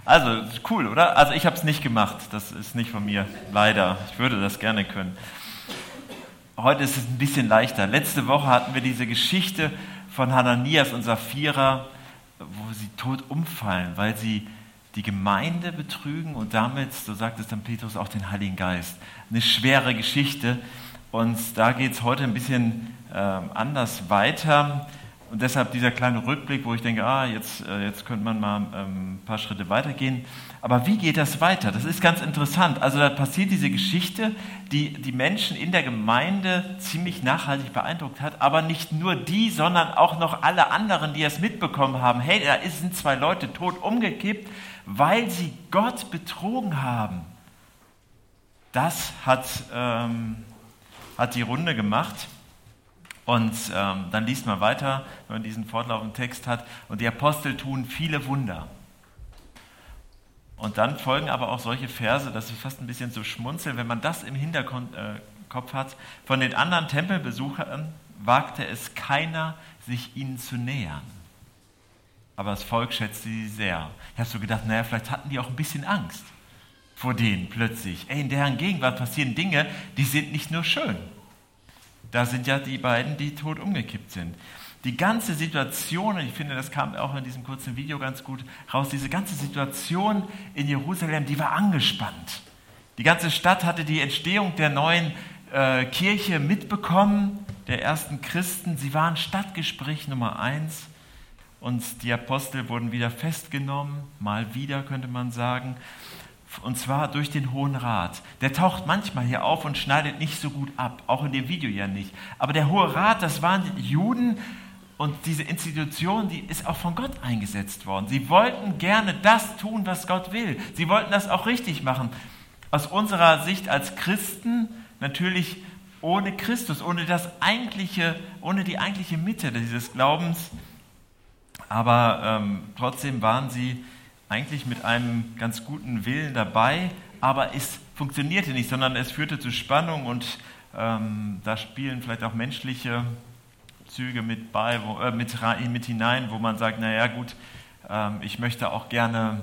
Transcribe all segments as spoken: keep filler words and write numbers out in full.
Also, cool, oder? Also ich habe es nicht gemacht, das ist nicht von mir, leider. Ich würde das gerne können. Heute ist es ein bisschen leichter. Letzte Woche hatten wir diese Geschichte von Hananias und Sapphira, wo sie tot umfallen, weil sie die Gemeinde betrügen und damit, so sagt es dann Petrus, auch den Heiligen Geist. Eine schwere Geschichte und da geht es heute ein bisschen äh, anders weiter. Und deshalb dieser kleine Rückblick, wo ich denke, ah, jetzt, äh, jetzt könnte man mal ähm, ein paar Schritte weitergehen. Aber wie geht das weiter? Das ist ganz interessant. Also da passiert diese Geschichte, die die Menschen in der Gemeinde ziemlich nachhaltig beeindruckt hat. Aber nicht nur die, sondern auch noch alle anderen, die es mitbekommen haben. Hey, da sind zwei Leute tot umgekippt, weil sie Gott betrogen haben. Das hat, ähm, hat die Runde gemacht. Und ähm, dann liest man weiter, wenn man diesen fortlaufenden Text hat. Und die Apostel tun viele Wunder. Und dann folgen aber auch solche Verse, dass ich fast ein bisschen so schmunzeln, wenn man das im Hinterkopf hat. Von den anderen Tempelbesuchern wagte es keiner, sich ihnen zu nähern. Aber das Volk schätzte sie sehr. Ich habe so gedacht, naja, vielleicht hatten die auch ein bisschen Angst vor denen plötzlich. Ey, in deren Gegenwart passieren Dinge, die sind nicht nur schön. Da sind ja die beiden, die tot umgekippt sind. Die ganze Situation, und ich finde, das kam auch in diesem kurzen Video ganz gut raus, diese ganze Situation in Jerusalem, die war angespannt. Die ganze Stadt hatte die Entstehung der neuen äh, Kirche mitbekommen, der ersten Christen. Sie waren Stadtgespräch Nummer eins und die Apostel wurden wieder festgenommen, mal wieder könnte man sagen. Und zwar durch den Hohen Rat. Der taucht manchmal hier auf und schneidet nicht so gut ab, auch in dem Video ja nicht. Aber der Hohe Rat, das waren die Juden und diese Institution, die ist auch von Gott eingesetzt worden. Sie wollten gerne das tun, was Gott will. Sie wollten das auch richtig machen. Aus unserer Sicht als Christen natürlich ohne Christus, ohne das eigentliche, ohne die eigentliche Mitte dieses Glaubens. Aber ähm, trotzdem waren sie eigentlich mit einem ganz guten Willen dabei, aber es funktionierte nicht, sondern es führte zu Spannung und ähm, da spielen vielleicht auch menschliche Züge mit bei, wo, äh, mit, mit hinein, wo man sagt, naja gut, ähm, ich möchte auch gerne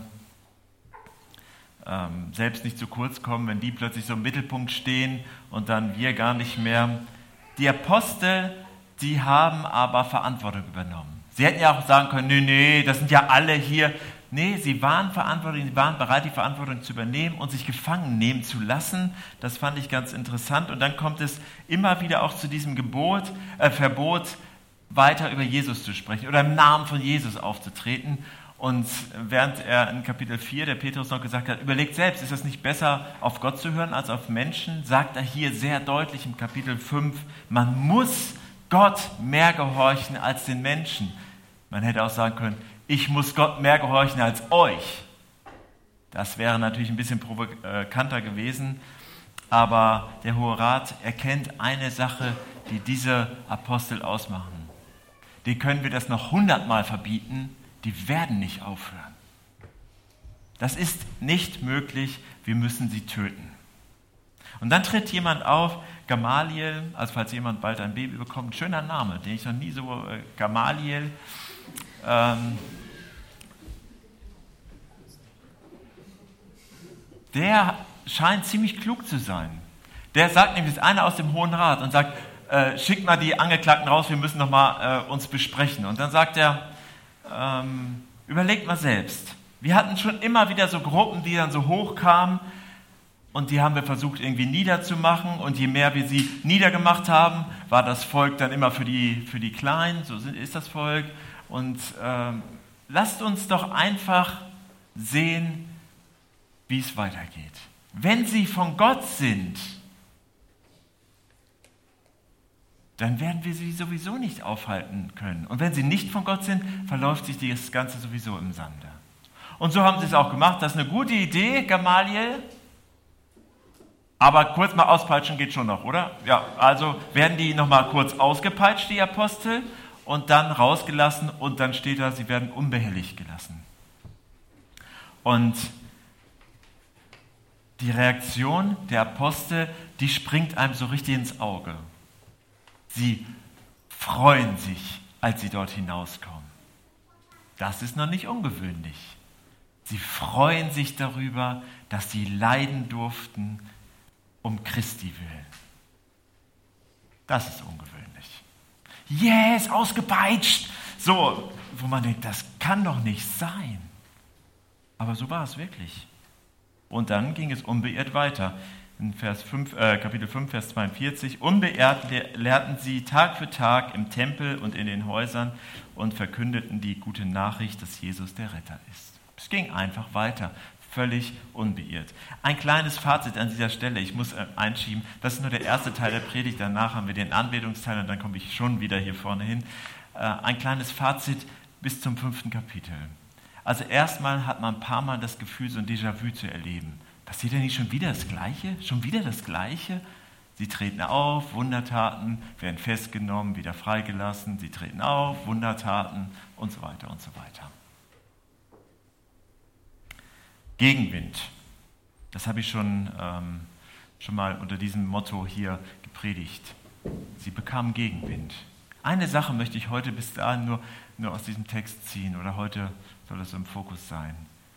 ähm, selbst nicht zu kurz kommen, wenn die plötzlich so im Mittelpunkt stehen und dann wir gar nicht mehr. Die Apostel, die haben aber Verantwortung übernommen. Sie hätten ja auch sagen können, nee, nee, das sind ja alle hier. Nee, sie waren verantwortlich, sie waren bereit, die Verantwortung zu übernehmen und sich gefangen nehmen zu lassen. Das fand ich ganz interessant. Und dann kommt es immer wieder auch zu diesem Gebot, äh, Verbot, weiter über Jesus zu sprechen oder im Namen von Jesus aufzutreten. Und während er in Kapitel vier, der Petrus noch gesagt hat, überlegt selbst, ist es nicht besser, auf Gott zu hören als auf Menschen, sagt er hier sehr deutlich im Kapitel fünf, man muss Gott mehr gehorchen als den Menschen. Man hätte auch sagen können, ich muss Gott mehr gehorchen als euch. Das wäre natürlich ein bisschen provokanter gewesen, aber der Hohe Rat erkennt eine Sache, die diese Apostel ausmachen. Die können wir das noch hundertmal verbieten, die werden nicht aufhören. Das ist nicht möglich, wir müssen sie töten. Und dann tritt jemand auf, Gamaliel, also falls jemand bald ein Baby bekommt, ein schöner Name, den ich noch nie so, äh, Gamaliel, ähm, der scheint ziemlich klug zu sein. Der sagt nämlich, das eine aus dem Hohen Rat und sagt, äh, schickt mal die Angeklagten raus, wir müssen noch mal äh, uns besprechen. Und dann sagt er, ähm, überlegt mal selbst. Wir hatten schon immer wieder so Gruppen, die dann so hochkamen und die haben wir versucht irgendwie niederzumachen und je mehr wir sie niedergemacht haben, war das Volk dann immer für die, für die Kleinen, so ist das Volk. Und ähm, lasst uns doch einfach sehen, wie es weitergeht. Wenn sie von Gott sind, dann werden wir sie sowieso nicht aufhalten können. Und wenn sie nicht von Gott sind, verläuft sich das Ganze sowieso im Sande. Und so haben sie es auch gemacht. Das ist eine gute Idee, Gamaliel. Aber kurz mal auspeitschen geht schon noch, oder? Ja, also werden die nochmal kurz ausgepeitscht, die Apostel, und dann rausgelassen und dann steht da, sie werden unbehelligt gelassen. Und die Reaktion der Apostel, die springt einem so richtig ins Auge. Sie freuen sich, als sie dort hinauskommen. Das ist noch nicht ungewöhnlich. Sie freuen sich darüber, dass sie leiden durften um Christi willen. Das ist ungewöhnlich. Yes, ausgepeitscht! So, wo man denkt, das kann doch nicht sein. Aber so war es wirklich. Und dann ging es unbeirrt weiter. In Vers fünf, äh, Kapitel fünf, Vers zweiundvierzig. Unbeirrt lehrten sie Tag für Tag im Tempel und in den Häusern und verkündeten die gute Nachricht, dass Jesus der Retter ist. Es ging einfach weiter, völlig unbeirrt. Ein kleines Fazit an dieser Stelle, ich muss äh, einschieben, das ist nur der erste Teil der Predigt, danach haben wir den Anbetungsteil und dann komme ich schon wieder hier vorne hin. Äh, ein kleines Fazit bis zum fünften Kapitel. Also erstmal hat man ein paar Mal das Gefühl, so ein Déjà-vu zu erleben. Passiert ja nicht schon wieder das Gleiche? Schon wieder das Gleiche? Sie treten auf, Wundertaten, werden festgenommen, wieder freigelassen. Sie treten auf, Wundertaten und so weiter und so weiter. Gegenwind. Das habe ich schon, ähm, schon mal unter diesem Motto hier gepredigt. Sie bekamen Gegenwind. Eine Sache möchte ich heute bis dahin nur, nur aus diesem Text ziehen, oder heute soll es im Fokus sein.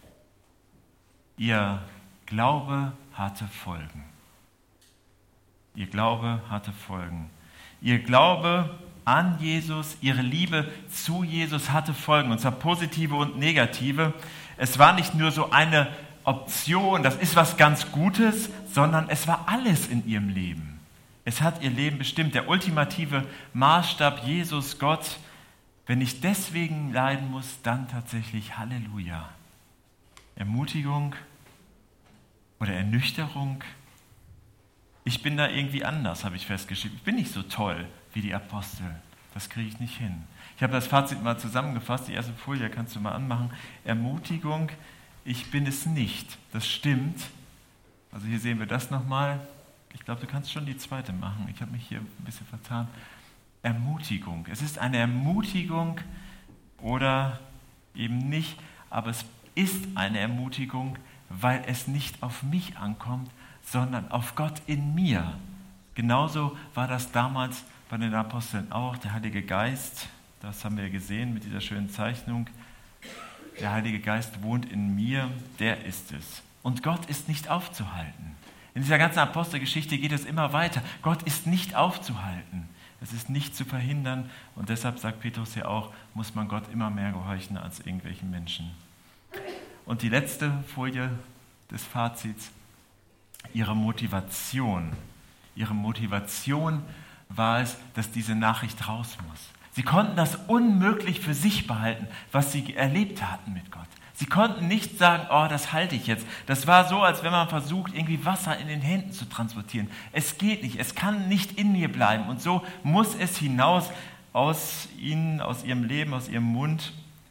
Ihr Glaube hatte Folgen. Ihr Glaube hatte Folgen. Ihr Glaube an Jesus, ihre Liebe zu Jesus hatte Folgen, und zwar positive und negative. Es war nicht nur so eine Option, das ist was ganz Gutes, sondern es war alles in ihrem Leben. Es hat ihr Leben bestimmt. Der ultimative Maßstab, Jesus, Gott. Wenn ich deswegen leiden muss, dann tatsächlich Halleluja. Ermutigung oder Ernüchterung. Ich bin da irgendwie anders, habe ich festgestellt. Ich bin nicht so toll wie die Apostel. Das kriege ich nicht hin. Ich habe das Fazit mal zusammengefasst. Die erste Folie kannst du mal anmachen. Ermutigung, ich bin es nicht. Das stimmt. Also hier sehen wir das nochmal. Ich glaube, du kannst schon die zweite machen. Ich habe mich hier ein bisschen vertan. Ermutigung. Es ist eine Ermutigung oder eben nicht, aber es ist eine Ermutigung, weil es nicht auf mich ankommt, sondern auf Gott in mir. Genauso war das damals bei den Aposteln auch. Der Heilige Geist, das haben wir gesehen mit dieser schönen Zeichnung. Der Heilige Geist wohnt in mir, der ist es. Und Gott ist nicht aufzuhalten. In dieser ganzen Apostelgeschichte geht es immer weiter. Gott ist nicht aufzuhalten. Es ist nicht zu verhindern. Und deshalb sagt Petrus ja auch, muss man Gott immer mehr gehorchen als irgendwelchen Menschen. Und die letzte Folie des Fazits, ihre Motivation. Ihre Motivation war es, dass diese Nachricht raus muss. Sie konnten das unmöglich für sich behalten, was sie erlebt hatten mit Gott. Sie konnten nicht sagen, oh, das halte ich jetzt. Das war so, als wenn man versucht, irgendwie Wasser in den Händen zu transportieren. Es geht nicht, es kann nicht in mir bleiben. Und so muss es hinaus aus ihnen, aus ihrem Leben, aus ihrem Mund.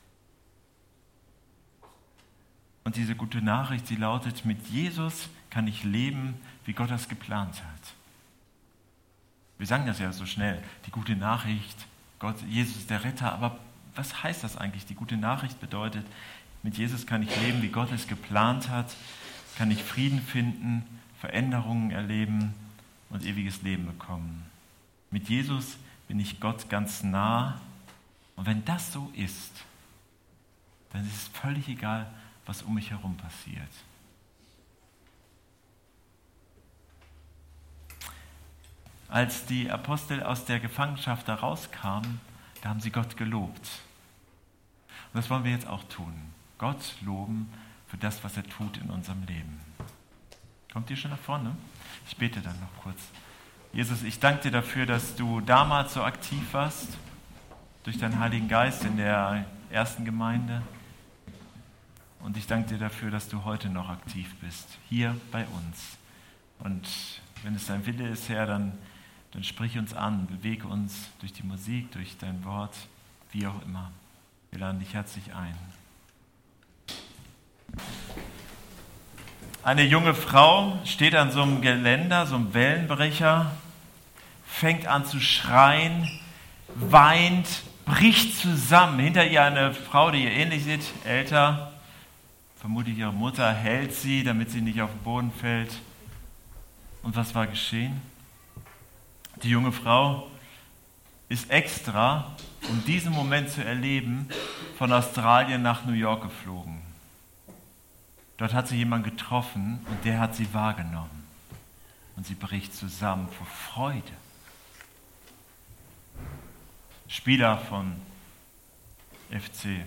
Und diese gute Nachricht, sie lautet, mit Jesus kann ich leben, wie Gott das geplant hat. Wir sagen das ja so schnell, die gute Nachricht, Gott, Jesus ist der Retter, aber was heißt das eigentlich? Die gute Nachricht bedeutet, mit Jesus kann ich leben, wie Gott es geplant hat, kann ich Frieden finden, Veränderungen erleben und ewiges Leben bekommen. Mit Jesus bin ich Gott ganz nah, und wenn das so ist, dann ist es völlig egal, was um mich herum passiert. Als die Apostel aus der Gefangenschaft da rauskamen, da haben sie Gott gelobt. Und das wollen wir jetzt auch tun. Gott loben für das, was er tut in unserem Leben. Kommt ihr schon nach vorne? Ich bete dann noch kurz. Jesus, ich danke dir dafür, dass du damals so aktiv warst, durch deinen Heiligen Geist in der ersten Gemeinde. Und ich danke dir dafür, dass du heute noch aktiv bist, hier bei uns. Und wenn es dein Wille ist, Herr, dann, dann sprich uns an, bewege uns durch die Musik, durch dein Wort, wie auch immer. Wir laden dich herzlich ein. Eine junge Frau steht an so einem Geländer, so einem Wellenbrecher, fängt an zu schreien, weint, bricht zusammen. Hinter ihr eine Frau, die ihr ähnlich sieht, älter, vermutlich ihre Mutter, hält sie, damit sie nicht auf den Boden fällt. Und was war geschehen? Die junge Frau ist extra, um diesen Moment zu erleben, von Australien nach New York geflogen. Dort hat sie jemanden getroffen und der hat sie wahrgenommen. Und sie bricht zusammen vor Freude. Spieler von F C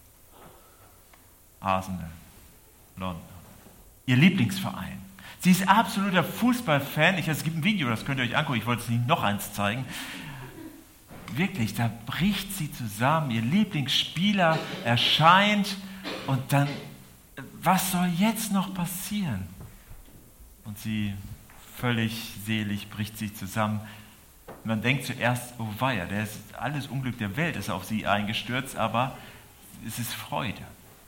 Arsenal, London. Ihr Lieblingsverein. Sie ist absoluter Fußballfan. Ich, es gibt ein Video, das könnt ihr euch angucken. Ich wollte es nicht noch eins zeigen. Wirklich, da bricht sie zusammen. Ihr Lieblingsspieler erscheint und dann, was soll jetzt noch passieren? Und sie, völlig selig, bricht sie zusammen. Man denkt zuerst, oh weia, der ist, alles Unglück der Welt ist auf sie eingestürzt, aber es ist Freude.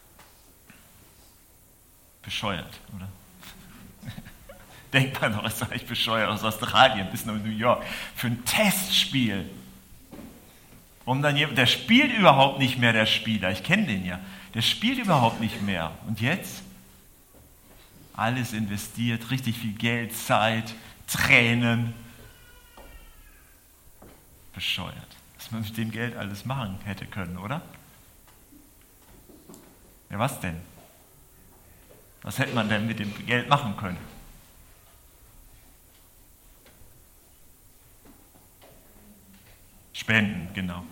Bescheuert, oder? Denkt man doch, ist doch echt bescheuert, aus Australien bis nach New York für ein Testspiel. Um dann, der spielt überhaupt nicht mehr, der Spieler, ich kenne den ja, der spielt überhaupt nicht mehr. Und jetzt? Alles investiert, richtig viel Geld, Zeit, Tränen. Bescheuert, was man mit dem Geld alles machen hätte können, oder? Ja, was denn? Was hätte man denn mit dem Geld machen können? Spenden, genau.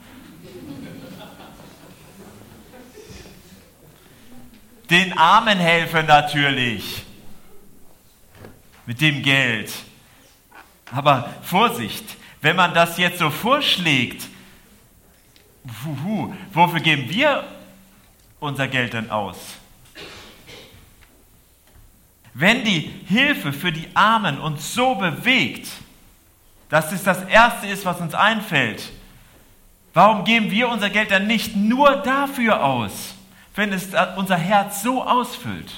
Den Armen helfen natürlich. Mit dem Geld. Aber Vorsicht, wenn man das jetzt so vorschlägt, wuhu, wofür geben wir unser Geld denn aus? Wenn die Hilfe für die Armen uns so bewegt, dass es das Erste ist, was uns einfällt, warum geben wir unser Geld dann nicht nur dafür aus, wenn es unser Herz so ausfüllt?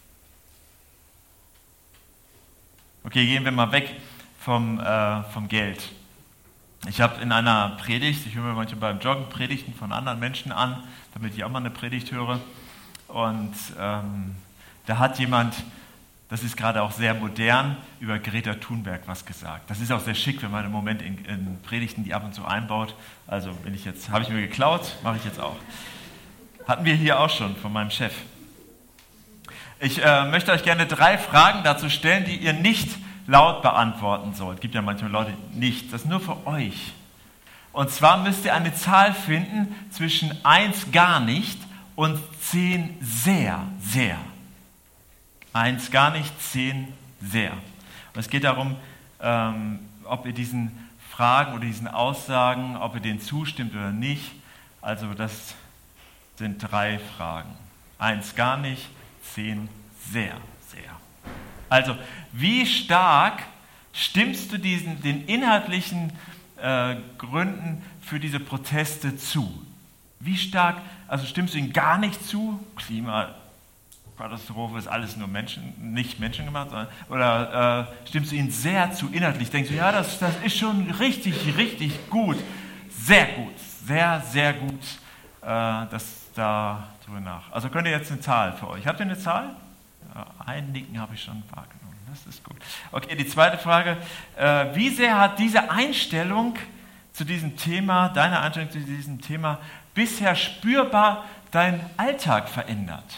Okay, gehen wir mal weg vom, äh, vom Geld. Ich habe in einer Predigt, ich höre mir manchmal beim Joggen Predigten von anderen Menschen an, damit ich auch mal eine Predigt höre. Und ähm, da hat jemand, das ist gerade auch sehr modern, über Greta Thunberg was gesagt. Das ist auch sehr schick, wenn man im Moment in, in Predigten die ab und zu einbaut. Also wenn ich jetzt, habe ich mir geklaut, mache ich jetzt auch. Hatten wir hier auch schon von meinem Chef. Ich äh, möchte euch gerne drei Fragen dazu stellen, die ihr nicht laut beantworten sollt. Es gibt ja manchmal Leute nicht. Das ist nur für euch. Und zwar müsst ihr eine Zahl finden zwischen eins gar nicht und zehn sehr, sehr. eins gar nicht, zehn sehr. Und es geht darum, ähm, ob ihr diesen Fragen oder diesen Aussagen, ob ihr denen zustimmt oder nicht. Also das sind drei Fragen. eins gar nicht, zehn sehr, sehr. Also, wie stark stimmst du diesen, den inhaltlichen äh, Gründen für diese Proteste zu? Wie stark, also stimmst du ihnen gar nicht zu? Klimakatastrophe ist alles nur Menschen, nicht menschengemacht, sondern, oder äh, stimmst du ihnen sehr zu inhaltlich? Denkst du, ja, das, das ist schon richtig, richtig gut, sehr gut, sehr, sehr gut, äh, das da drüber nach. Also könnt ihr jetzt eine Zahl für euch. Habt ihr eine Zahl? Ja, ein Nicken habe ich schon wahrgenommen. Das ist gut. Okay, die zweite Frage. Äh, wie sehr hat diese Einstellung zu diesem Thema, deine Einstellung zu diesem Thema, bisher spürbar deinen Alltag verändert?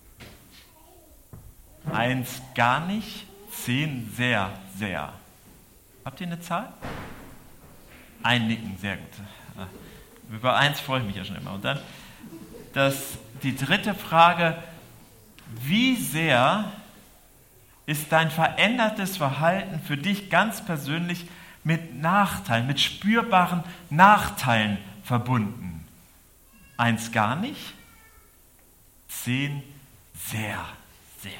Eins gar nicht, zehn sehr, sehr. Habt ihr eine Zahl? Ein Nicken, sehr gut. Über eins freue ich mich ja schon immer. Und dann das, die dritte Frage, wie sehr ist dein verändertes Verhalten für dich ganz persönlich mit Nachteilen, mit spürbaren Nachteilen verbunden? Eins gar nicht, zehn sehr, sehr.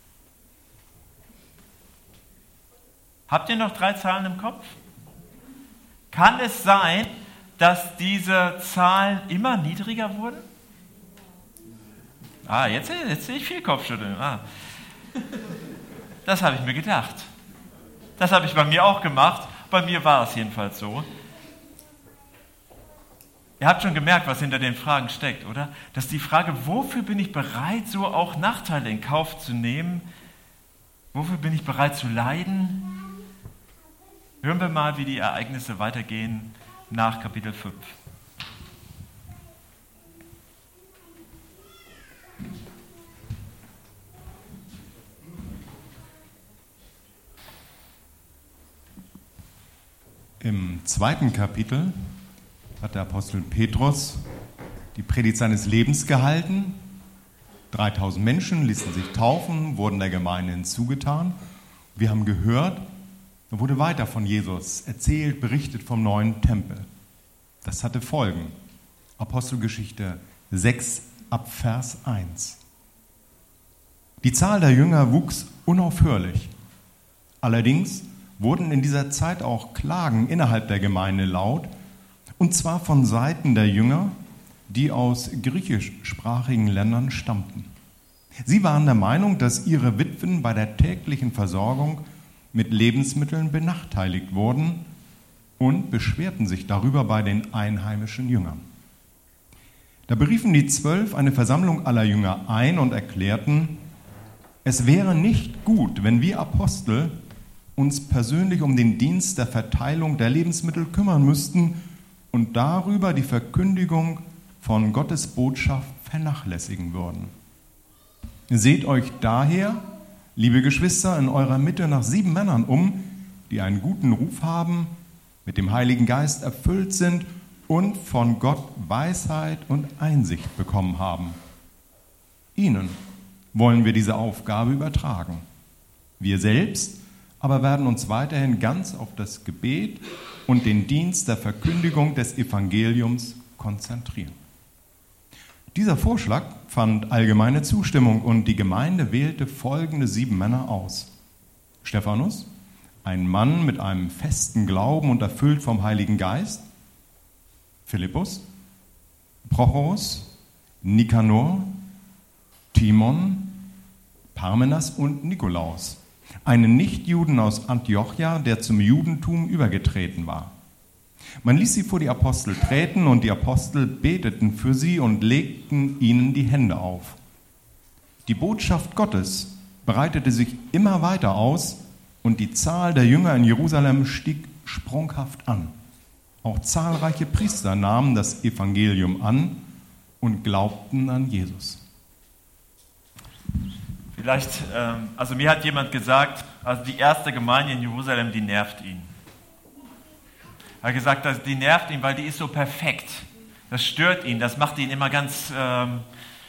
Habt ihr noch drei Zahlen im Kopf? Kann es sein, dass diese Zahlen immer niedriger wurden? Ah, jetzt, jetzt sehe ich viel Kopfschütteln. Ah. Das habe ich mir gedacht. Das habe ich bei mir auch gemacht. Bei mir war es jedenfalls so. Ihr habt schon gemerkt, was hinter den Fragen steckt, oder? Dass die Frage, wofür bin ich bereit, so auch Nachteile in Kauf zu nehmen? Wofür bin ich bereit zu leiden? Hören wir mal, wie die Ereignisse weitergehen nach Kapitel fünf. Im zweiten Kapitel hat der Apostel Petrus die Predigt seines Lebens gehalten. dreitausend Menschen ließen sich taufen, wurden der Gemeinde hinzugetan. Wir haben gehört, da wurde weiter von Jesus erzählt, berichtet vom neuen Tempel. Das hatte Folgen. Apostelgeschichte sechs ab Vers eins. Die Zahl der Jünger wuchs unaufhörlich. Allerdings wurden in dieser Zeit auch Klagen innerhalb der Gemeinde laut, und zwar von Seiten der Jünger, die aus griechischsprachigen Ländern stammten. Sie waren der Meinung, dass ihre Witwen bei der täglichen Versorgung mit Lebensmitteln benachteiligt wurden und beschwerten sich darüber bei den einheimischen Jüngern. Da beriefen die Zwölf eine Versammlung aller Jünger ein und erklärten, es wäre nicht gut, wenn wir Apostel uns persönlich um den Dienst der Verteilung der Lebensmittel kümmern müssten und darüber die Verkündigung von Gottes Botschaft vernachlässigen würden. Seht euch daher, liebe Geschwister, in eurer Mitte nach sieben Männern um, die einen guten Ruf haben, mit dem Heiligen Geist erfüllt sind und von Gott Weisheit und Einsicht bekommen haben. Ihnen wollen wir diese Aufgabe übertragen. Wir selbst aber werden uns weiterhin ganz auf das Gebet und den Dienst der Verkündigung des Evangeliums konzentrieren. Dieser Vorschlag fand allgemeine Zustimmung und die Gemeinde wählte folgende sieben Männer aus. Stephanus, ein Mann mit einem festen Glauben und erfüllt vom Heiligen Geist. Philippus, Prochorus, Nikanor, Timon, Parmenas und Nikolaus, einen Nichtjuden aus Antiochia, der zum Judentum übergetreten war. Man ließ sie vor die Apostel treten und die Apostel beteten für sie und legten ihnen die Hände auf. Die Botschaft Gottes breitete sich immer weiter aus und die Zahl der Jünger in Jerusalem stieg sprunghaft an. Auch zahlreiche Priester nahmen das Evangelium an und glaubten an Jesus. Vielleicht, ähm, also mir hat jemand gesagt, also die erste Gemeinde in Jerusalem, die nervt ihn. Er hat gesagt, dass die nervt ihn, weil die ist so perfekt. Das stört ihn, das macht ihn immer ganz ähm,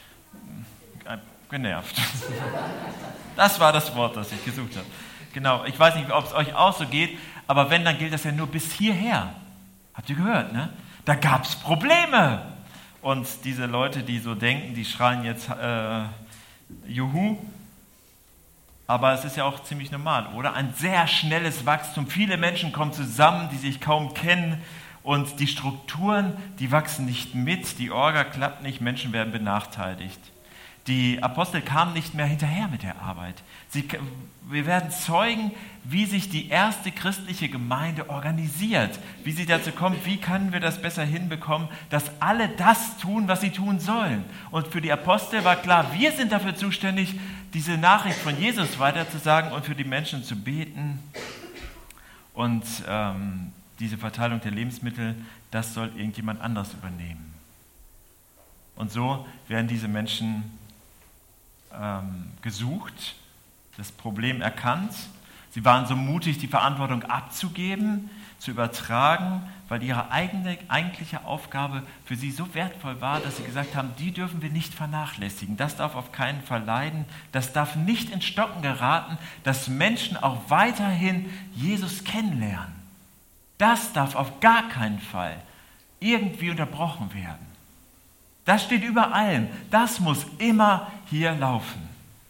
genervt. Das war das Wort, das ich gesucht habe. Genau, ich weiß nicht, ob es euch auch so geht, aber wenn, dann gilt das ja nur bis hierher. Habt ihr gehört, ne? Da gab es Probleme. Und diese Leute, die so denken, die schreien jetzt äh, Juhu. Aber es ist ja auch ziemlich normal, oder? Ein sehr schnelles Wachstum. Viele Menschen kommen zusammen, die sich kaum kennen. Und die Strukturen, die wachsen nicht mit. Die Orga klappt nicht, Menschen werden benachteiligt. Die Apostel kamen nicht mehr hinterher mit der Arbeit. Sie, wir werden zeugen, wie sich die erste christliche Gemeinde organisiert, wie sie dazu kommt, wie können wir das besser hinbekommen, dass alle das tun, was sie tun sollen. Und für die Apostel war klar, wir sind dafür zuständig, diese Nachricht von Jesus weiterzusagen und für die Menschen zu beten. Und ähm, diese Verteilung der Lebensmittel, das soll irgendjemand anders übernehmen. Und so werden diese Menschen ähm, gesucht, das Problem erkannt. Sie waren so mutig, die Verantwortung abzugeben, zu übertragen, weil ihre eigene, eigentliche Aufgabe für sie so wertvoll war, dass sie gesagt haben, die dürfen wir nicht vernachlässigen. Das darf auf keinen Fall leiden. Das darf nicht ins Stocken geraten, dass Menschen auch weiterhin Jesus kennenlernen. Das darf auf gar keinen Fall irgendwie unterbrochen werden. Das steht über allem. Das muss immer hier laufen.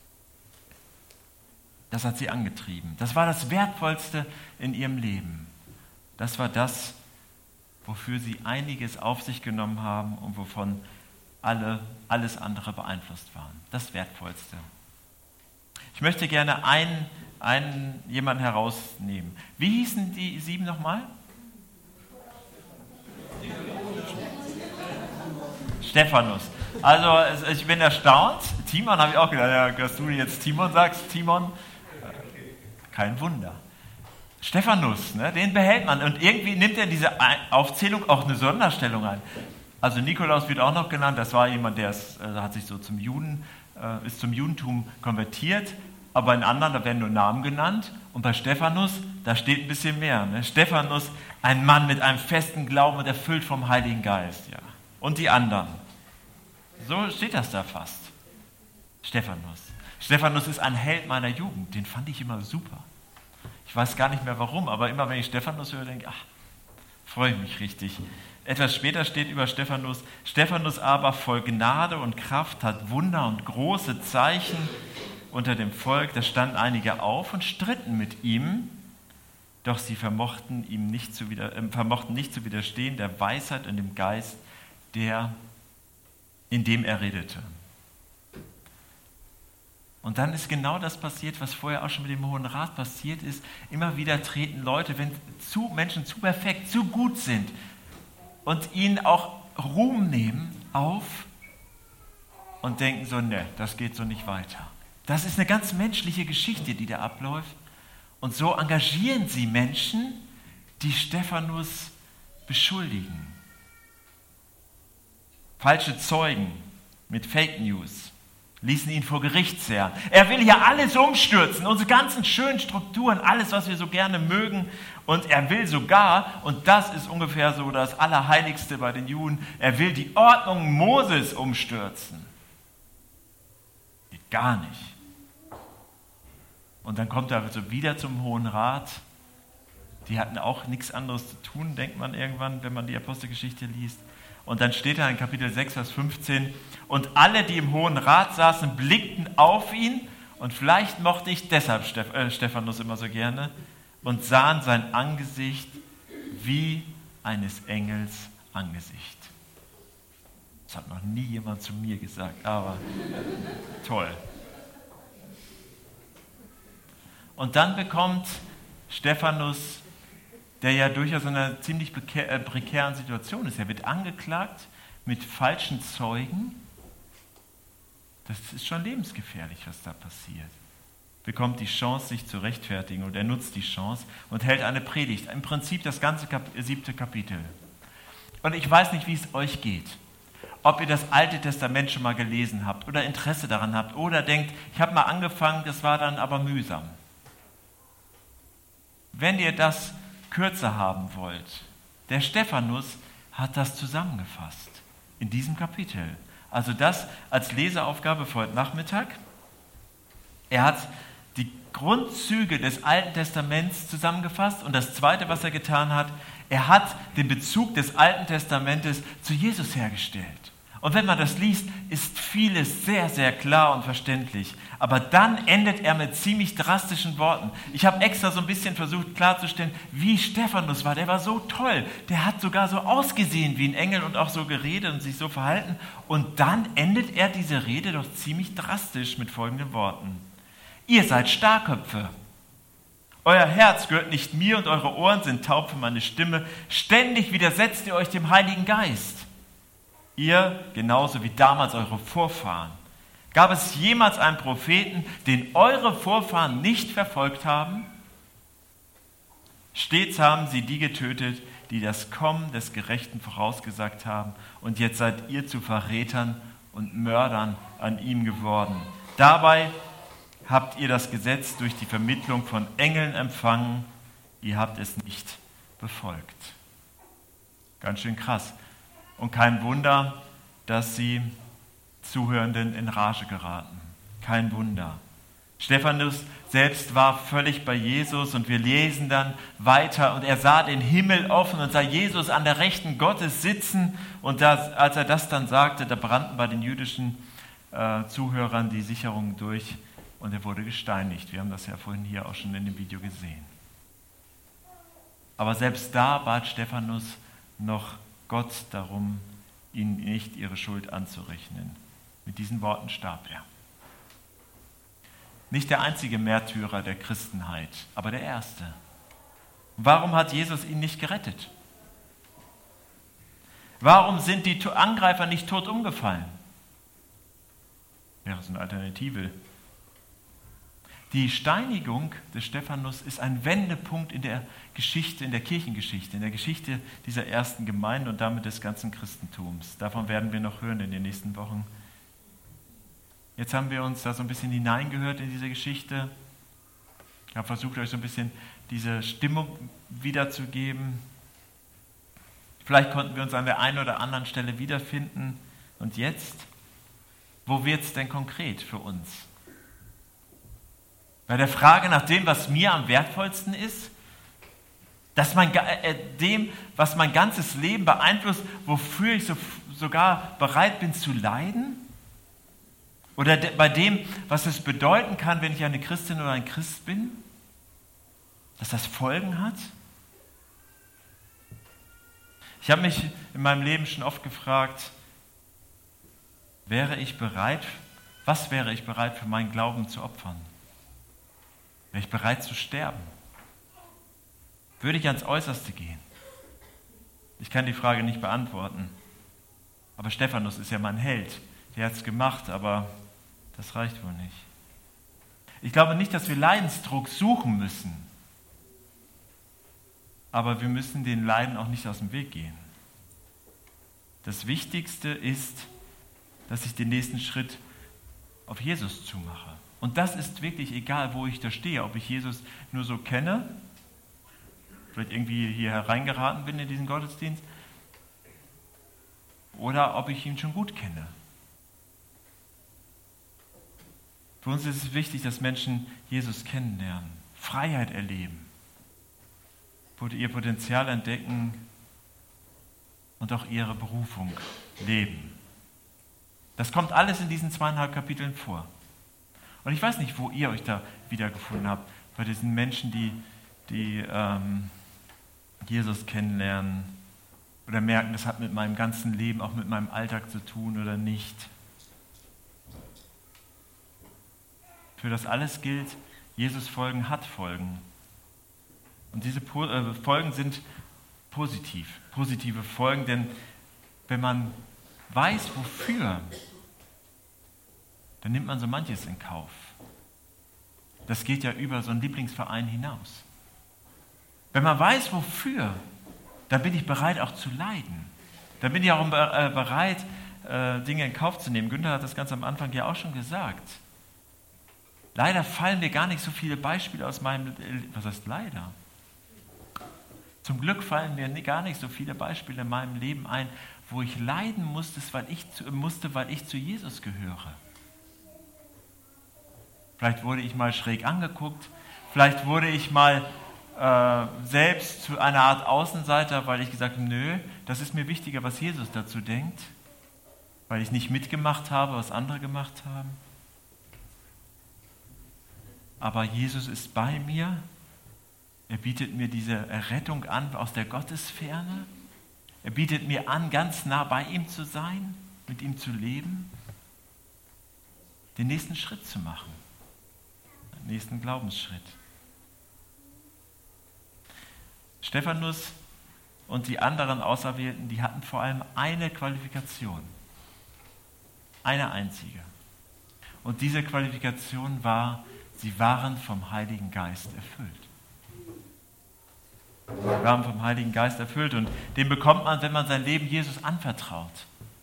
Das hat sie angetrieben. Das war das Wertvollste in ihrem Leben. Das war das, wofür sie einiges auf sich genommen haben und wovon alle, alles andere beeinflusst waren. Das Wertvollste. Ich möchte gerne einen, einen jemanden herausnehmen. Wie hießen die sieben nochmal? Stephanus. Also ich bin erstaunt. Timon habe ich auch gedacht, ja, dass du jetzt Timon sagst, Timon. Kein Wunder. Stephanus, ne, den behält man. Und irgendwie nimmt er diese Aufzählung auch eine Sonderstellung ein. Also Nikolaus wird auch noch genannt. Das war jemand, der ist, also hat sich so zum Juden, äh, ist zum Judentum konvertiert. Aber in anderen, da werden nur Namen genannt. Und bei Stephanus, da steht ein bisschen mehr. Ne? Stephanus, ein Mann mit einem festen Glauben und erfüllt vom Heiligen Geist. Ja. Und die anderen. So steht das da fast. Stephanus. Stephanus ist ein Held meiner Jugend. Den fand ich immer super. Ich weiß gar nicht mehr warum, aber immer wenn ich Stephanus höre, denke ich, ach, freue ich mich richtig. Etwas später steht über Stephanus, Stephanus aber voll Gnade und Kraft hat Wunder und große Zeichen unter dem Volk. Da standen einige auf und stritten mit ihm, doch sie vermochten ihm nicht zu, wider, äh, vermochten nicht zu widerstehen der Weisheit und dem Geist, der, in dem er redete. Und dann ist genau das passiert, was vorher auch schon mit dem Hohen Rat passiert ist. Immer wieder treten Leute, wenn zu, Menschen zu perfekt, zu gut sind und ihnen auch Ruhm nehmen, auf und denken so, ne, das geht so nicht weiter. Das ist eine ganz menschliche Geschichte, die da abläuft. Und so engagieren sie Menschen, die Stephanus beschuldigen. Falsche Zeugen mit Fake News ließen ihn vor Gericht zerren. Er will hier alles umstürzen, unsere ganzen schönen Strukturen, alles, was wir so gerne mögen. Und er will sogar, und das ist ungefähr so das Allerheiligste bei den Juden, er will die Ordnung Moses umstürzen. Geht gar nicht. Und dann kommt er also wieder zum Hohen Rat. Die hatten auch nichts anderes zu tun, denkt man irgendwann, wenn man die Apostelgeschichte liest. Und dann steht da in Kapitel sechs, Vers fünfzehn, und alle, die im Hohen Rat saßen, blickten auf ihn, und vielleicht mochte ich deshalb Stephanus immer so gerne, und sahen sein Angesicht wie eines Engels Angesicht. Das hat noch nie jemand zu mir gesagt, aber toll. Und dann bekommt Stephanus, der ja durchaus in einer ziemlich prekären Situation ist, er wird angeklagt mit falschen Zeugen. Das ist schon lebensgefährlich, was da passiert. Bekommt die Chance, sich zu rechtfertigen, und er nutzt die Chance und hält eine Predigt. Im Prinzip das ganze Kap- siebte Kapitel. Und ich weiß nicht, wie es euch geht. Ob ihr das Alte Testament schon mal gelesen habt oder Interesse daran habt oder denkt, ich habe mal angefangen, das war dann aber mühsam. Wenn ihr das kürzer haben wollt, der Stephanus hat das zusammengefasst in diesem Kapitel. Also das als Leseaufgabe für heute Nachmittag. Er hat die Grundzüge des Alten Testaments zusammengefasst, und das Zweite, was er getan hat, er hat den Bezug des Alten Testamentes zu Jesus hergestellt. Und wenn man das liest, ist vieles sehr, sehr klar und verständlich. Aber dann endet er mit ziemlich drastischen Worten. Ich habe extra so ein bisschen versucht klarzustellen, wie Stephanus war. Der war so toll. Der hat sogar so ausgesehen wie ein Engel und auch so geredet und sich so verhalten. Und dann endet er diese Rede doch ziemlich drastisch mit folgenden Worten. Ihr seid Starrköpfe. Euer Herz gehört nicht mir und eure Ohren sind taub für meine Stimme. Ständig widersetzt ihr euch dem Heiligen Geist. Ihr, genauso wie damals eure Vorfahren. Gab es jemals einen Propheten, den eure Vorfahren nicht verfolgt haben? Stets haben sie die getötet, die das Kommen des Gerechten vorausgesagt haben, und jetzt seid ihr zu Verrätern und Mördern an ihm geworden. Dabei habt ihr das Gesetz durch die Vermittlung von Engeln empfangen, ihr habt es nicht befolgt. Ganz schön krass. Und kein Wunder, dass sie Zuhörenden in Rage geraten. Kein Wunder. Stephanus selbst war völlig bei Jesus, und wir lesen dann weiter, und er sah den Himmel offen und sah Jesus an der Rechten Gottes sitzen, und das, als er das dann sagte, da brannten bei den jüdischen äh, Zuhörern die Sicherungen durch, und er wurde gesteinigt. Wir haben das ja vorhin hier auch schon in dem Video gesehen. Aber selbst da bat Stephanus noch Gott darum, ihnen nicht ihre Schuld anzurechnen. Mit diesen Worten starb er. Nicht der einzige Märtyrer der Christenheit, aber der erste. Warum hat Jesus ihn nicht gerettet? Warum sind die Angreifer nicht tot umgefallen? Wäre es eine Alternative? Die Steinigung des Stephanus ist ein Wendepunkt in der Geschichte, in der Kirchengeschichte, in der Geschichte dieser ersten Gemeinde und damit des ganzen Christentums. Davon werden wir noch hören in den nächsten Wochen. Jetzt haben wir uns da so ein bisschen hineingehört in diese Geschichte. Ich habe versucht, euch so ein bisschen diese Stimmung wiederzugeben. Vielleicht konnten wir uns an der einen oder anderen Stelle wiederfinden. Und jetzt? Wo wird es denn konkret für uns? Bei der Frage nach dem, was mir am wertvollsten ist, dass mein, äh, dem, was mein ganzes Leben beeinflusst, wofür ich so, sogar bereit bin zu leiden? Oder de, bei dem, was es bedeuten kann, wenn ich eine Christin oder ein Christ bin? Dass das Folgen hat? Ich habe mich in meinem Leben schon oft gefragt, wäre ich bereit, was wäre ich bereit für meinen Glauben zu opfern? Wäre ich bereit zu sterben? Würde ich ans Äußerste gehen? Ich kann die Frage nicht beantworten. Aber Stephanus ist ja mein Held. Der hat es gemacht, aber das reicht wohl nicht. Ich glaube nicht, dass wir Leidensdruck suchen müssen. Aber wir müssen den Leiden auch nicht aus dem Weg gehen. Das Wichtigste ist, dass ich den nächsten Schritt auf Jesus zumache. Und das ist wirklich egal, wo ich da stehe, ob ich Jesus nur so kenne, vielleicht irgendwie hier hereingeraten bin in diesen Gottesdienst, oder ob ich ihn schon gut kenne. Für uns ist es wichtig, dass Menschen Jesus kennenlernen, Freiheit erleben, ihr Potenzial entdecken und auch ihre Berufung leben. Das kommt alles in diesen zweieinhalb Kapiteln vor. Und ich weiß nicht, wo ihr euch da wiedergefunden habt, bei diesen Menschen, die, die ähm, Jesus kennenlernen oder merken, das hat mit meinem ganzen Leben, auch mit meinem Alltag zu tun oder nicht. Für das alles gilt, Jesus folgen hat Folgen. Und diese Folgen sind positiv, positive Folgen, denn wenn man weiß, wofür, dann nimmt man so manches in Kauf. Das geht ja über so einen Lieblingsverein hinaus. Wenn man weiß, wofür, dann bin ich bereit auch zu leiden. Dann bin ich auch bereit, Dinge in Kauf zu nehmen. Günther hat das ganz am Anfang ja auch schon gesagt. Leider fallen mir gar nicht so viele Beispiele aus meinem, was heißt leider? Zum Glück fallen mir gar nicht so viele Beispiele in meinem Leben ein, wo ich leiden musste, weil ich zu, musste, weil ich zu Jesus gehöre. Vielleicht wurde ich mal schräg angeguckt, vielleicht wurde ich mal äh, selbst zu einer Art Außenseiter, weil ich gesagt habe, nö, das ist mir wichtiger, was Jesus dazu denkt, weil ich nicht mitgemacht habe, was andere gemacht haben. Aber Jesus ist bei mir. Er bietet mir diese Errettung an aus der Gottesferne. Er bietet mir an, ganz nah bei ihm zu sein, mit ihm zu leben, den nächsten Schritt zu machen, den nächsten Glaubensschritt. Stephanus und die anderen Auserwählten, die hatten vor allem eine Qualifikation, eine einzige. Und diese Qualifikation war, sie waren vom Heiligen Geist erfüllt. Sie waren vom Heiligen Geist erfüllt und den bekommt man, wenn man sein Leben Jesus anvertraut.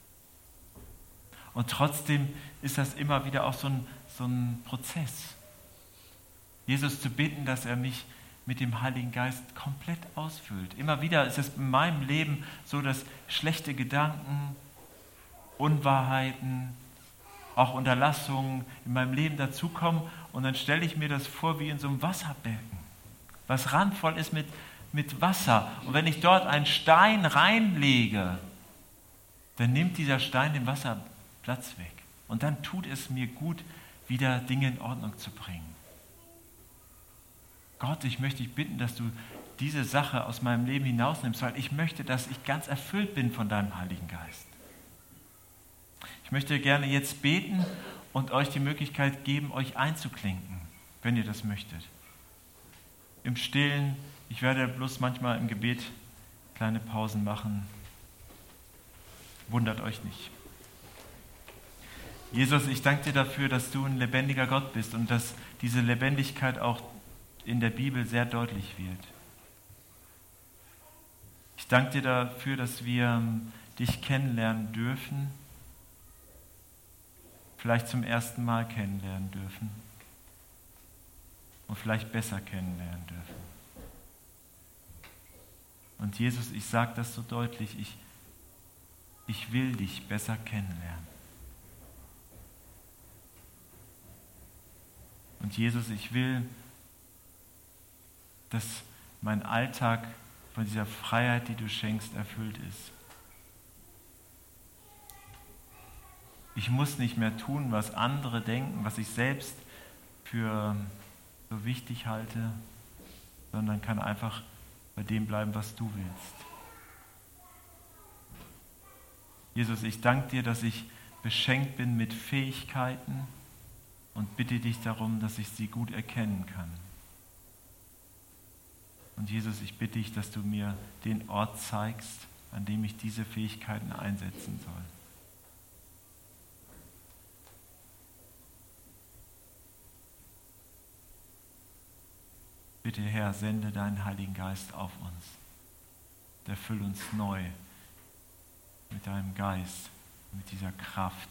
Und trotzdem ist das immer wieder auch so ein, so ein Prozess. Jesus zu bitten, dass er mich mit dem Heiligen Geist komplett ausfüllt. Immer wieder ist es in meinem Leben so, dass schlechte Gedanken, Unwahrheiten, auch Unterlassungen in meinem Leben dazukommen und dann stelle ich mir das vor wie in so einem Wasserbecken, was randvoll ist mit mit Wasser. Und wenn ich dort einen Stein reinlege, dann nimmt dieser Stein dem Wasser Platz weg. Und dann tut es mir gut, wieder Dinge in Ordnung zu bringen. Gott, ich möchte dich bitten, dass du diese Sache aus meinem Leben hinausnimmst, weil ich möchte, dass ich ganz erfüllt bin von deinem Heiligen Geist. Ich möchte gerne jetzt beten und euch die Möglichkeit geben, euch einzuklinken, wenn ihr das möchtet. Im Stillen. Ich werde bloß manchmal im Gebet kleine Pausen machen. Wundert euch nicht. Jesus, ich danke dir dafür, dass du ein lebendiger Gott bist und dass diese Lebendigkeit auch in der Bibel sehr deutlich wird. Ich danke dir dafür, dass wir dich kennenlernen dürfen, vielleicht zum ersten Mal kennenlernen dürfen. und vielleicht besser kennenlernen dürfen. Und Jesus, ich sage das so deutlich, ich, ich will dich besser kennenlernen. Und Jesus, ich will, dass mein Alltag von dieser Freiheit, die du schenkst, erfüllt ist. Ich muss nicht mehr tun, was andere denken, was ich selbst für so wichtig halte, sondern kann einfach bei dem bleiben, was du willst. Jesus, ich danke dir, dass ich beschenkt bin mit Fähigkeiten und bitte dich darum, dass ich sie gut erkennen kann. Und Jesus, ich bitte dich, dass du mir den Ort zeigst, an dem ich diese Fähigkeiten einsetzen soll. Bitte, Herr, sende deinen Heiligen Geist auf uns. Erfüll uns neu mit deinem Geist, mit dieser Kraft.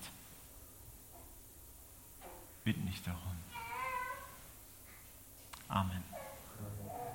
Bitte nicht darum. Amen.